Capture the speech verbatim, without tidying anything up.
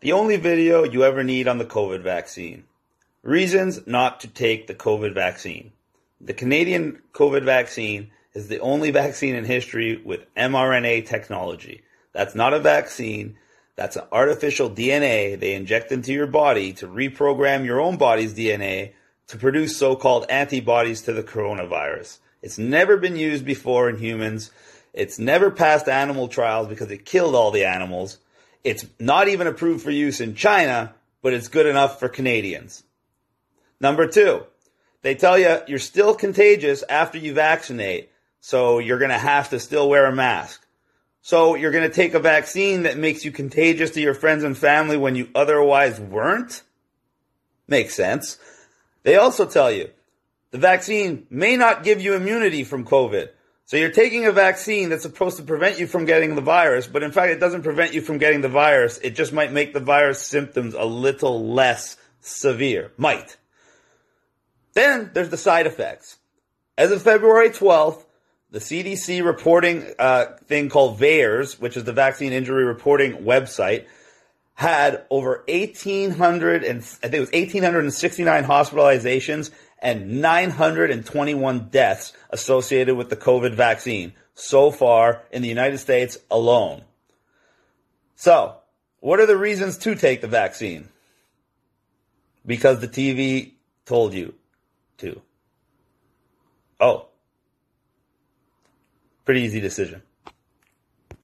The only video you ever need on the COVID vaccine. Reasons not to take the COVID vaccine. The Canadian COVID vaccine is the only vaccine in history with mRNA technology. That's not a vaccine. That's an artificial D N A they inject into your body to reprogram your own body's D N A to produce so-called antibodies to the coronavirus. It's never been used before in humans. It's never passed animal trials because it killed all the animals. It's not even approved for use in China, but it's good enough for Canadians. Number two, they tell you you're still contagious after you vaccinate, so you're going to have to still wear a mask. So you're going to take a vaccine that makes you contagious to your friends and family when you otherwise weren't? Makes sense. They also tell you the vaccine may not give you immunity from COVID. So you're taking a vaccine that's supposed to prevent you from getting the virus, but in fact it doesn't prevent you from getting the virus. It just might make the virus symptoms a little less severe. Might. Then there's the side effects. As of February twelfth, the C D C reporting uh, thing called VAERS, which is the Vaccine Injury Reporting website, had over eighteen hundred and I think it was one thousand eight hundred sixty-nine hospitalizations and nine hundred twenty-one deaths associated with the COVID vaccine so far in the United States alone. So, what are the reasons to take the vaccine? Because the T V told you to. Oh. Pretty easy decision.